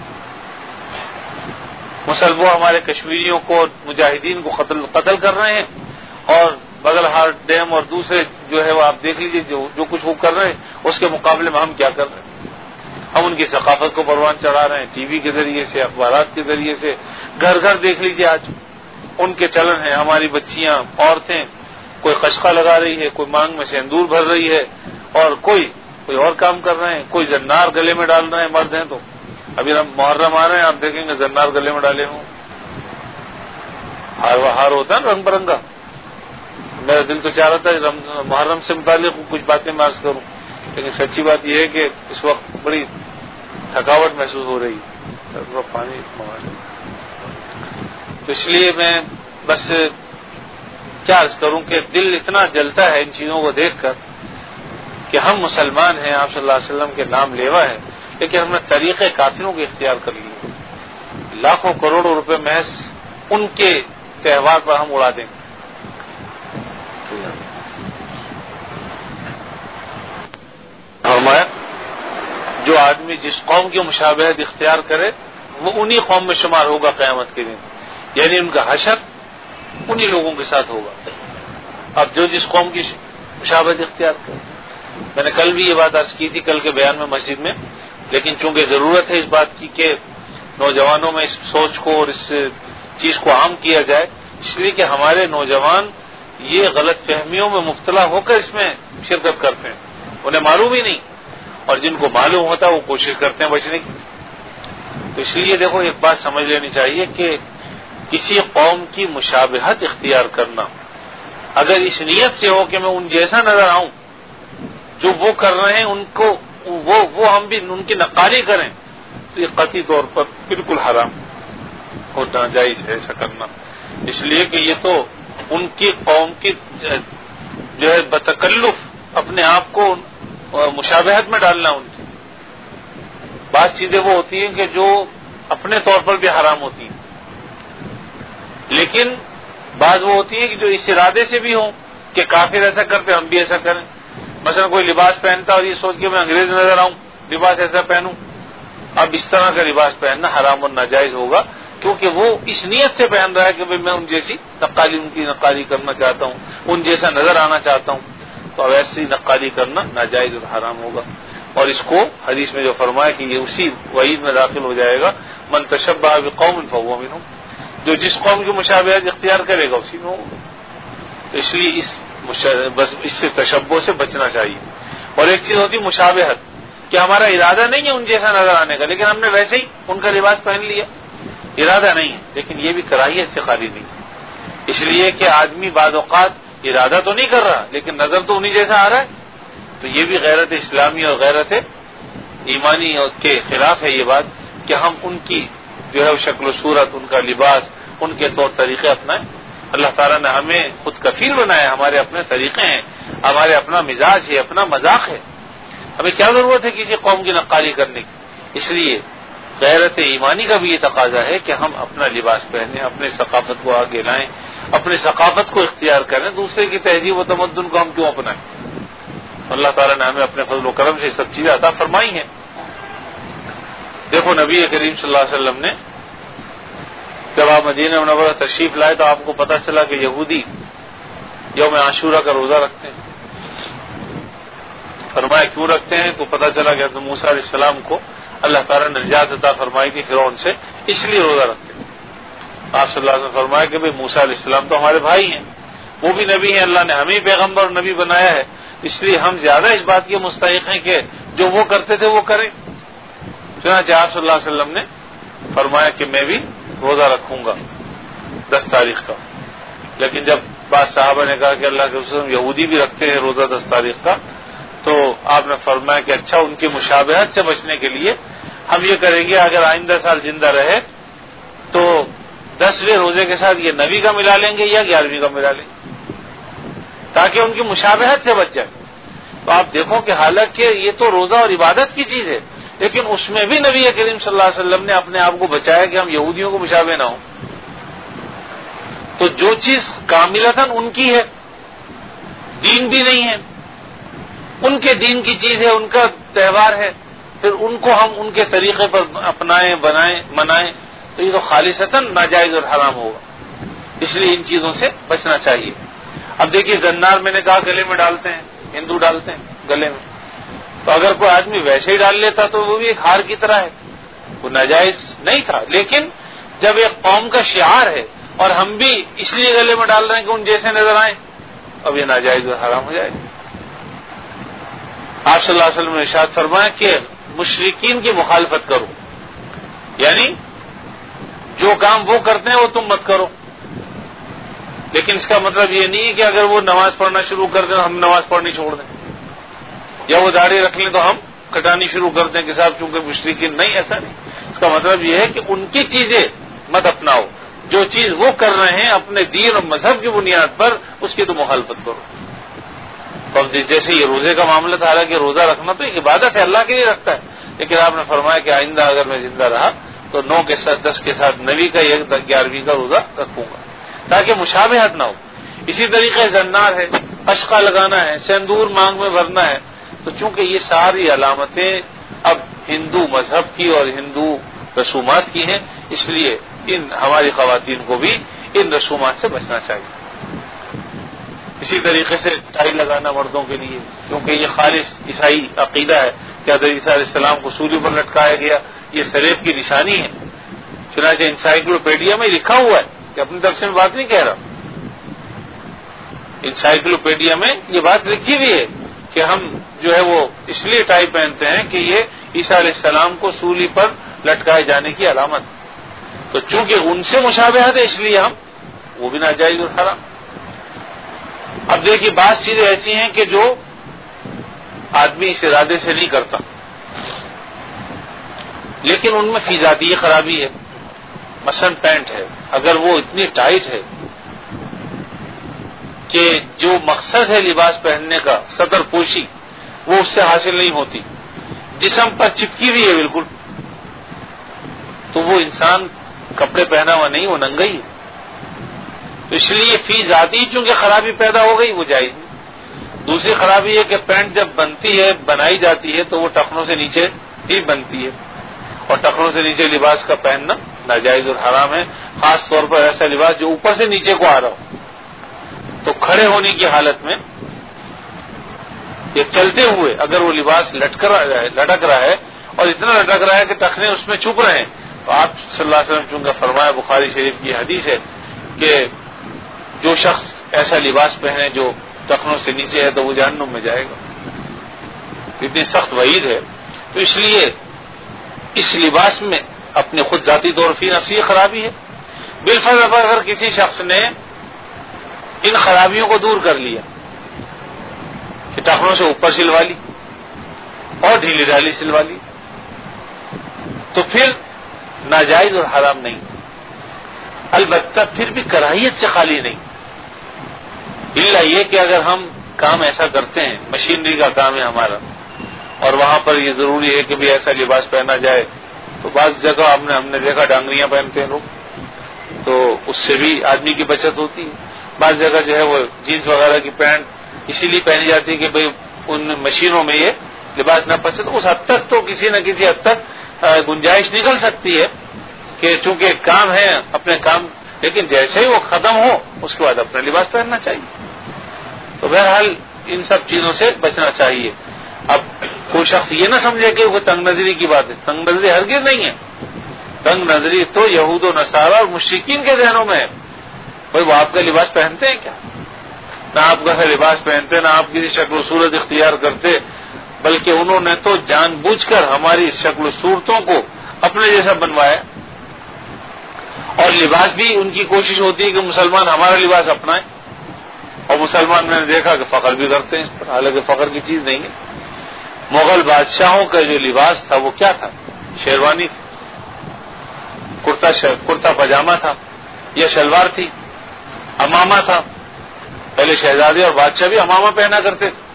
مسلمان ہمارے کشمیریوں کو، مجاہدین کو قتل قتل کر رہے ہیں، اور بغل ہارٹ ڈیم اور دوسرے جو ہے وہ آپ دیکھ لیجیے جو جو کچھ وہ کر رہے ہیں، اس کے مقابلے میں ہم کیا کر رہے ہیں. ہم ان کی ثقافت کو پروان چڑھا رہے ہیں، ٹی وی کے ذریعے سے، اخبارات کے ذریعے سے. گھر گھر دیکھ لیجیے آج ان کے چلن ہیں. ہماری بچیاں، عورتیں، کوئی قشقہ لگا رہی ہے، کوئی مانگ میں سندور بھر رہی ہے، اور کوئی کوئی اور کام کر رہے ہیں، کوئی زنار گلے میں ڈال رہے ہیں. مرد ہیں تو ابھی محرم آ رہے ہیں، آپ دیکھیں گے زنار گلے میں ڈالے ہوں. ہار ہار ہوتا ہے رنگ برنگا. میرا دل تو چاہ رہا تھا محرم سے متعلق کچھ باتیں میں عرض کروں، لیکن سچی بات یہ ہے کہ اس وقت بڑی تھکاوٹ محسوس ہو رہی ہے. پانی تو اس لیے میں بس کیا عرض کروں کہ دل اتنا جلتا ہے ان چیزوں کو دیکھ کر کہ ہم مسلمان ہیں، آپ صلی اللہ علیہ وسلم کے نام لیوا ہے، لیکن ہم نے طریقے کافروں کے اختیار کر لیے. لاکھوں کروڑوں روپے محض ان کے تہوار پر ہم اڑا دیں گے. فرمایا جو آدمی جس قوم کی مشابہت اختیار کرے وہ انہی قوم میں شمار ہوگا قیامت کے دن، یعنی ان کا حشر انہی لوگوں کے ساتھ ہوگا. اب جو جس قوم کی مشابہت اختیار کرے، میں نے کل بھی یہ بات عرض کی تھی کل کے بیان میں مسجد میں، لیکن چونکہ ضرورت ہے اس بات کی کہ نوجوانوں میں اس سوچ کو اور اس چیز کو عام کیا جائے، اس لیے کہ ہمارے نوجوان یہ غلط فہمیوں میں مبتلا ہو کر اس میں شرکت کرتے ہیں، انہیں معلوم ہی نہیں، اور جن کو معلوم ہوتا ہے وہ کوشش کرتے ہیں بچنے کی. تو اس لیے دیکھو ایک بات سمجھ لینی چاہیے کہ کسی قوم کی مشابہت اختیار کرنا اگر اس نیت سے ہو کہ میں ان جیسا نظر آؤں جو وہ کر رہے ہیں، ان کو وہ وہ ہم بھی ان کی نقالی کریں، تو یہ قطعی طور پر بالکل حرام اور ناجائز ہے ایسا کرنا. اس لیے کہ یہ تو ان کی قوم کی جو ہے بتکلف اپنے آپ کو مشابہت میں ڈالنا. ان کی بات سیدھے وہ ہوتی ہے کہ جو اپنے طور پر بھی حرام ہوتی ہیں، لیکن بات وہ ہوتی ہے کہ جو اس ارادے سے بھی ہوں کہ کافر ایسا کرتے ہم بھی ایسا کریں. مثلا کوئی لباس پہنتا اور یہ سوچ کے میں انگریز نظر آؤں، لباس ایسا پہنوں. اب اس طرح کا لباس پہننا حرام اور ناجائز ہوگا، کیونکہ وہ اس نیت سے پہن رہا ہے کہ میں ان جیسی نقالی ان کی نقالی کرنا چاہتا ہوں، ان جیسا نظر آنا چاہتا ہوں، تو ایسی نقالی کرنا ناجائز اور حرام ہوگا. اور اس کو حدیث میں جو فرمایا کہ یہ اسی وعید میں داخل ہو جائے گا، من تشبہ بقوم فہو منہم، جو جس قوم کی مشابہت اختیار کرے گا اسی میں ہوگا. تو اس لیے اس بس اس سے تشبہ سے بچنا چاہیے. اور ایک چیز ہوتی مشابہت، کہ ہمارا ارادہ نہیں ہے ان جیسا نظر آنے کا، لیکن ہم نے ویسے ہی ان کا لباس پہن لیا، ارادہ نہیں ہے، لیکن یہ بھی کراہیت سے خالی نہیں ہے. اس لیے کہ آدمی بعض اوقات ارادہ تو نہیں کر رہا لیکن نظر تو انہیں جیسا آ رہا ہے، تو یہ بھی غیرت اسلامی اور غیرت ایمانی کے خلاف ہے یہ بات کہ ہم ان کی جو ہے شکل و صورت، ان کا لباس، ان کے طور طریقے اپنائیں. اللہ تعالیٰ نے ہمیں خود کفیل بنایا، ہمارے اپنے طریقے ہیں، ہمارے اپنا مزاج ہے، اپنا مذاق ہے. ہمیں کیا ضرورت ہے کسی قوم کی نقالی کرنے کی؟ اس لیے غیرت ایمانی کا بھی یہ تقاضا ہے کہ ہم اپنا لباس پہنیں، اپنے ثقافت کو آگے لائیں، اپنی ثقافت کو اختیار کریں، دوسرے کی تہذیب و تمدن کو ہم کیوں اپنائیں؟ اللہ تعالیٰ نے ہمیں اپنے فضل و کرم سے سب چیزیں عطا فرمائی ہیں. دیکھو نبی کریم صلی اللہ علیہ وسلم نے جب آپ مدینہ منورہ تشریف لائے تو آپ کو پتا چلا کہ یہودی یوم عاشورہ کا روزہ رکھتے ہیں. فرمایا کیوں رکھتے ہیں؟ تو پتا چلا کہ حضرت موسیٰ علیہ السلام کو اللہ تعالیٰ نے نجات عطا فرمائی تھی فرعون سے، اس لیے روزہ رکھتے ہیں. آپ صلی اللہ علیہ وسلم فرمایا کہ بھئی موسیٰ علیہ السلام تو ہمارے بھائی ہیں، وہ بھی نبی ہیں، اللہ نے ہمیں پیغمبر اور نبی بنایا ہے، اس لیے ہم زیادہ اس بات کے مستحق ہیں کہ جو وہ کرتے تھے وہ کریں. چنانچہ آپ صلی اللہ علیہ وسلم نے فرمایا کہ میں بھی روزہ رکھوں گا دس تاریخ کا. لیکن جب بعض صحابہ نے کہا کہ اللہ کے رسول یہودی بھی رکھتے ہیں روزہ دس تاریخ کا، تو آپ نے فرمایا کہ اچھا ان کی مشابہت سے بچنے کے لیے ہم یہ کریں گے اگر آئندہ سال زندہ رہے تو دسویں روزے کے ساتھ یہ نویں کا ملا لیں گے یا گیارہویں کا ملا لیں گے تاکہ ان کی مشابہت سے بچ جائے. تو آپ دیکھو کہ حالانکہ یہ تو روزہ اور عبادت کی چیز ہے، لیکن اس میں بھی نبی کریم صلی اللہ علیہ وسلم نے اپنے آپ کو بچایا کہ ہم یہودیوں کو مشابہ نہ ہوں. تو جو چیز کاملتاً ان کی ہے، دین بھی نہیں ہے، ان کے دین کی چیز ہے، ان کا تہوار ہے، پھر ان کو ہم ان کے طریقے پر اپنائیں، بنائیں، منائیں، تو یہ تو خالصتاً ناجائز اور حرام ہوگا. اس لیے ان چیزوں سے بچنا چاہیے. اب دیکھیے زنار میں نے کہا گلے میں ڈالتے ہیں، ہندو ڈالتے ہیں گلے میں، تو اگر کوئی آدمی ویسے ہی ڈال لیتا تو وہ بھی ایک ہار کی طرح ہے، وہ ناجائز نہیں تھا. لیکن جب ایک قوم کا شعار ہے اور ہم بھی اس لیے گلے میں ڈال رہے ہیں کہ ان جیسے نظر آئیں، اب یہ ناجائز اور حرام ہو جائے گا. آپ صلی اللہ علیہ وسلم نے ارشاد فرمایا کہ مشرکین کی مخالفت کرو، یعنی جو کام وہ کرتے ہیں وہ تم مت کرو. لیکن اس کا مطلب یہ نہیں ہے کہ اگر وہ نماز پڑھنا شروع کر دیں تو ہم نماز پڑھنی چھوڑ دیں، یا وہ داڑھی رکھ لیں تو ہم کٹانی شروع کر دیں کہ صاحب چونکہ مشرکین. نہیں، ایسا نہیں. اس کا مطلب یہ ہے کہ ان کی چیزیں مت اپناؤ، جو چیز وہ کر رہے ہیں اپنے دین اور مذہب کی بنیاد پر اس کی تو مخالفت کرو. جیسے یہ روزے کا معاملہ تھا، حالانکہ روزہ رکھنا تو ایک عبادت ہے، اللہ کے لیے رکھتا ہے، لیکن آپ نے فرمایا کہ آئندہ اگر میں زندہ رہا تو نو کے ساتھ دس کے ساتھ نویں کا یا گیارہویں کا روزہ رکھوں گا تاکہ مشابہت نہ ہو. اسی طریقے زنار ہے، اشقا لگانا ہے، سندور مانگ میں بھرنا ہے. تو چونکہ یہ ساری علامتیں اب ہندو مذہب کی اور ہندو رسومات کی ہیں، اس لیے ان ہماری خواتین کو بھی ان رسومات سے بچنا چاہیے. اسی طریقے سے ٹائی لگانا مردوں کے لیے، کیونکہ یہ خالص عیسائی عقیدہ ہے کہ حضرت عیسیٰ علیہ السلام کو سولی پر لٹکایا گیا، یہ سلیب کی نشانی ہے. چنانچہ انسائکلوپیڈیا میں لکھا ہوا ہے کہ اپنی طرف سے میں بات نہیں کہہ رہا، انسائکلوپیڈیا میں یہ بات لکھی ہوئی ہے کہ ہم جو ہے وہ اس لیے ٹائی پہنتے ہیں کہ یہ عیسیٰ علیہ السلام کو سولی پر لٹکائے جانے کی علامت. تو چونکہ ان سے مشابہت ہے اس لیے ہم وہ بھی ناجائز اور حرام. اب دیکھیے بعض چیزیں ایسی ہیں کہ جو آدمی اس ارادے سے نہیں کرتا لیکن ان میں فی ذاتی یہ خرابی ہے. مثلا پینٹ ہے، اگر وہ اتنی ٹائٹ ہے کہ جو مقصد ہے لباس پہننے کا سطر پوشی وہ اس سے حاصل نہیں ہوتی، جسم پر چپکی ہوئی ہے بالکل، تو وہ انسان کپڑے پہنا ہوا نہیں، وہ ننگا ہی ہے. تو اس لیے فی ذاتی چونکہ خرابی پیدا ہو گئی وہ جائز نہیں. دوسری خرابی ہے کہ پینٹ جب بنتی ہے بنائی جاتی ہے تو وہ ٹخنوں سے نیچے ہی بنتی ہے، اور ٹخنوں سے نیچے لباس کا پہننا ناجائز اور حرام ہے، خاص طور پر ایسا لباس جو اوپر سے نیچے کو آ رہا ہو. تو کھڑے ہونے کی حالت میں یا چلتے ہوئے اگر وہ لباس لٹک رہا ہے لٹک رہا ہے اور اتنا لٹک رہا ہے کہ ٹخنے اس میں چھپ رہے ہیں، تو آپ صلی اللہ علیہ وسلم چونکہ فرمایا، بخاری شریف کی حدیث ہے کہ جو شخص ایسا لباس پہنے جو ٹخنوں سے نیچے ہے تو وہ جہنم میں جائے گا. اتنی سخت وعید ہے. تو اس لیے اس لباس میں اپنے خود ذاتی طور فی نفسی خرابی ہے. بالفرض اگر کسی شخص نے ان خرابیوں کو دور کر لیا کہ ٹخنوں سے اوپر سلوا لی اور ڈھیلی ڈھالی سلوا لی، تو پھر ناجائز اور حرام نہیں، البتہ پھر بھی کراہیت سے خالی نہیں. الا یہ کہ اگر ہم کام ایسا کرتے ہیں، مشینری کا کام ہے ہمارا، اور وہاں پر یہ ضروری ہے کہ بھی ایسا لباس پہنا جائے، تو بعض جگہ ہم نے ہم نے دیکھا ڈانگریاں پہنتے ہیں لوگ، تو اس سے بھی آدمی کی بچت ہوتی ہے. بعض جگہ جو ہے وہ جینس وغیرہ کی پینٹ اسی لیے پہنی جاتی ہے کہ بھئی ان مشینوں میں یہ لباس نہ پسند. اس حد تک تو کسی نہ کسی حد تک گنجائش نکل سکتی ہے کہ چونکہ کام ہے اپنے کام، لیکن جیسے ہی وہ ختم ہو اس کے بعد اپنا لباس پہننا چاہیے. تو بہرحال ان سب چیزوں سے بچنا چاہیے. اب کوئی شخص یہ نہ سمجھے کہ وہ تنگ نظری کی بات ہے، تنگ نظری ہرگز نہیں ہے. تنگ نظری تو یہود و نصارہ اور مشرکین کے ذہنوں میں ہے. بھائی وہ آپ کا لباس پہنتے ہیں کیا؟ نہ آپ کا لباس پہنتے، نہ آپ کسی شکل و صورت اختیار کرتے، بلکہ انہوں نے تو جان بوجھ کر ہماری شکل و صورتوں کو اپنے جیسا بنوایا. اور لباس بھی ان کی کوشش ہوتی ہے کہ مسلمان ہمارا لباس اپنائیں، اور مسلمان میں نے دیکھا کہ فخر بھی کرتے ہیں اس پر، حالانکہ فخر کی چیز نہیں ہے. مغل بادشاہوں کا جو لباس تھا وہ کیا تھا؟ شیروانی تھی، کرتا کرتا پاجامہ تھا یا شلوار تھی، امامہ تھا. پہلے شہزادے اور بادشاہ بھی امامہ پہنا کرتے تھے.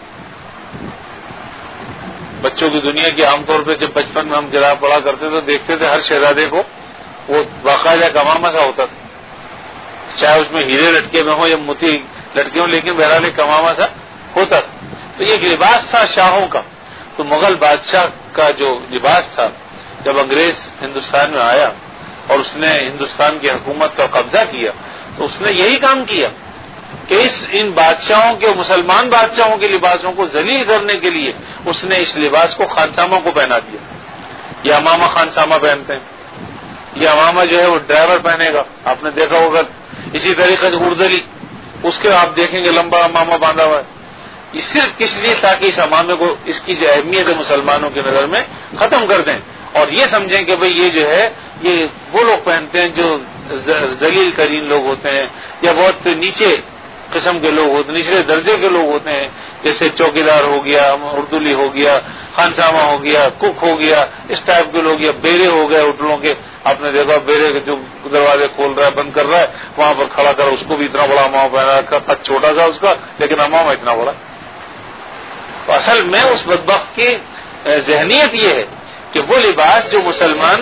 بچوں کی دنیا کی عام طور پہ جب بچپن میں ہم جرا پڑا کرتے تو دیکھتے تھے ہر شہزادے کو وہ باقاعدہ ایک امامہ سا ہوتا تھا، چاہے اس میں ہیرے لٹکے میں ہوں یا موتی لٹکے ہوں، لیکن بہرحال ایک امامہ سا ہوتا تھا. تو یہ لباس تھا شاہوں کا. تو مغل بادشاہ کا جو لباس تھا، جب انگریز ہندوستان میں آیا اور اس نے ہندوستان کی حکومت کا قبضہ کیا، تو اس نے یہی کام کیا کہ اس ان بادشاہوں کے مسلمان بادشاہوں کے لباسوں کو ذلیل کرنے کے لیے اس نے اس لباس کو خانسامہ کو پہنا دیا. یہ امامہ خانسامہ پہنتے ہیں، یہ امامہ جو ہے وہ ڈرائیور پہنے گا. آپ نے دیکھا ہوگا اسی طریقے سے اردلی، اس کے آپ دیکھیں گے لمبا امامہ باندھا ہوا ہے. یہ صرف کس لیے تاکہ اس امامے کو، اس کی جو اہمیت ہے مسلمانوں کی نظر میں ختم کر دیں، اور یہ سمجھیں کہ بھئی یہ جو ہے یہ وہ لوگ پہنتے ہیں جو ذلیل ترین لوگ ہوتے ہیں یا بہت نیچے قسم کے لوگ ہوتے ہیں، نچلے درجے کے لوگ ہوتے ہیں، جیسے چوکیدار ہو گیا، اردولی ہو گیا، خانسامہ ہو گیا، کک ہو گیا، اس ٹائپ کے لوگ، یا بیرے ہو گئے ہوٹلوں کے. آپ نے دیکھا بیرے کے جو دروازے کھول رہا ہے بند کر رہا ہے وہاں پر کھڑا کر اس کو بھی اتنا بڑا امامہ پہنا رکھا، قد چھوٹا سا اس کا لیکن امامہ اتنا بڑا. تو اصل میں اس بدبخت کی ذہنیت یہ ہے کہ وہ لباس جو مسلمان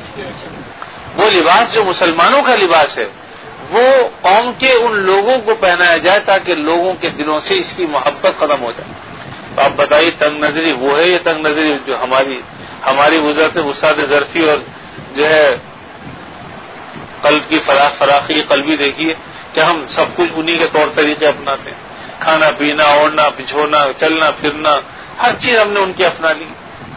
وہ لباس جو مسلمانوں کا لباس ہے وہ قوم کے ان لوگوں کو پہنایا جائے تاکہ لوگوں کے دلوں سے اس کی محبت ختم ہو جائے. تو آپ بتائیے تنگ نظری وہ ہے یہ تنگ نظری جو ہماری ہماری وزارت وسعت ظرفی اور جو ہے قلب کی فراخ فراخی قلبی دیکھیے کہ ہم سب کچھ انہی کے طور طریقے اپناتے ہیں. کھانا پینا، اوڑھنا پچھوڑنا، چلنا پھرنا، ہر چیز ہم نے ان کی اپنا لی.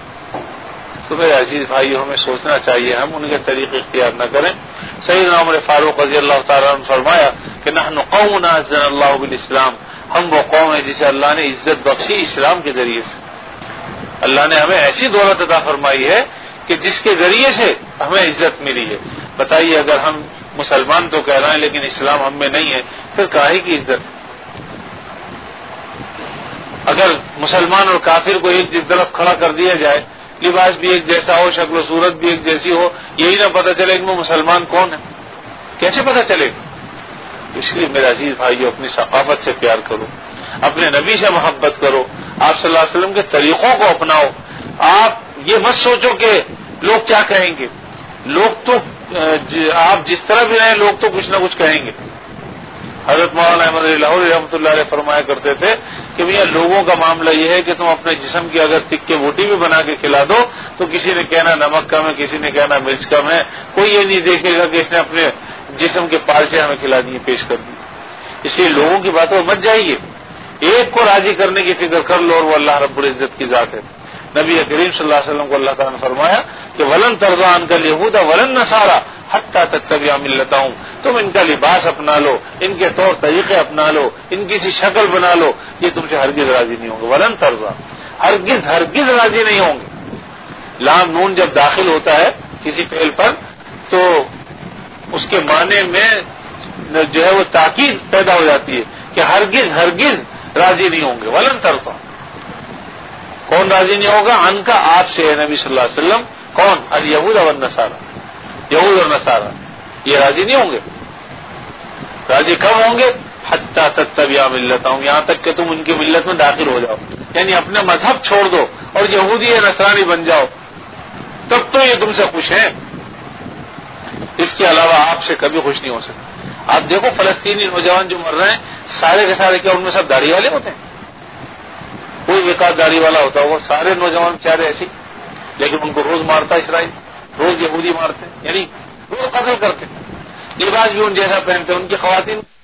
تو میرے عزیز بھائیو ہمیں سوچنا چاہیے ہم ان کے طریقے اختیار نہ کریں. سیدنا عمر فاروق رضی اللہ تعالیٰ عنہ فرمایا کہ نحن قوم اعزنا اللہ بالاسلام، ہم وہ قوم ہے جسے اللہ نے عزت بخشی اسلام کے ذریعے سے. اللہ نے ہمیں ایسی دولت عطا فرمائی ہے کہ جس کے ذریعے سے ہمیں عزت ملی ہے. بتائیے اگر ہم مسلمان تو کہہ رہے ہیں لیکن اسلام ہم میں نہیں ہے پھر کاہے کی عزت؟ اگر مسلمان اور کافر کو ایک جس طرف کھڑا کر دیا جائے، لباس بھی ایک جیسا ہو، شکل و صورت بھی ایک جیسی ہو، یہی نہ پتہ چلے کہ وہ مسلمان کون ہے، کیسے پتہ چلے گا؟ اس لیے میرے عزیز بھائیو اپنی ثقافت سے پیار کرو، اپنے نبی سے محبت کرو، آپ صلی اللہ علیہ وسلم کے طریقوں کو اپناؤ. آپ یہ مت سوچو کہ لوگ کیا کہیں گے. لوگ تو آپ جس طرح بھی رہیں لوگ تو کچھ نہ کچھ کہیں گے. حضرت مولانا احمد علی لاہوری رحمۃ اللہ علیہ فرمایا کرتے تھے کہ بھیا لوگوں کا معاملہ یہ ہے کہ تم اپنے جسم کی اگر تکے بوٹی بھی بنا کے کھلا دو تو کسی نے کہنا نمک کم ہے، کسی نے کہنا مرچ کم ہے، کوئی یہ نہیں دیکھے گا کہ اس نے اپنے جسم کے پارچے ہمیں کھلا دیے، پیش کر دی. اس لیے لوگوں کی باتوں مت جائیے، ایک کو راضی کرنے کی فکر کر لو اور وہ اللہ رب العزت کی ذات ہے. نبی کریم صلی اللہ علیہ وسلم کو اللہ تعالیٰ نے فرمایا کہ ولن ترضى عنك اليهود ولن النصارى حتى تتبع ملتهم، تم ان کا لباس اپنا لو، ان کے طور طریقے اپنا لو، ان کی سی شکل بنا لو، یہ تم سے ہرگز راضی نہیں ہوں گے. ولن ترضى، ہرگز ہرگز راضی نہیں ہوں گے. لام نون جب داخل ہوتا ہے کسی فعل پر تو اس کے معنی میں جو ہے وہ تاکید پیدا ہو جاتی ہے کہ ہرگز ہرگز راضی نہیں ہوں گے. ولن ترضى، کون راضی نہیں ہوگا؟ ان کا آپ سے ہے نبی صلی اللہ علیہ وسلم. کون؟ الیہود والنصارى، یہود اور نصارہ یہ راضی نہیں ہوں گے. راضی کب ہوں گے؟ حتی تتبع ملتهم، یہاں تک کہ تم ان کی ملت میں داخل ہو جاؤ، یعنی اپنا مذہب چھوڑ دو اور یہودی یا نصرانی بن جاؤ، تب تو یہ تم سے خوش ہیں. اس کے علاوہ آپ سے کبھی خوش نہیں ہو سکتے. آپ دیکھو فلسطینی نوجوان جو مر رہے ہیں سارے کے سارے کیا ان میں سب داڑھی والے ہوتے ہیں؟ کوئی ایک آدھ داڑھی والا ہوتا ہوگا، سارے نوجوان بیچارے ایسے، لیکن ان کو روز مارتا اسرائیل، روز یہودی مارتے، یعنی روز قتل کرتے. لباس بھی ان جیسا پہنتے، ان کی خواتین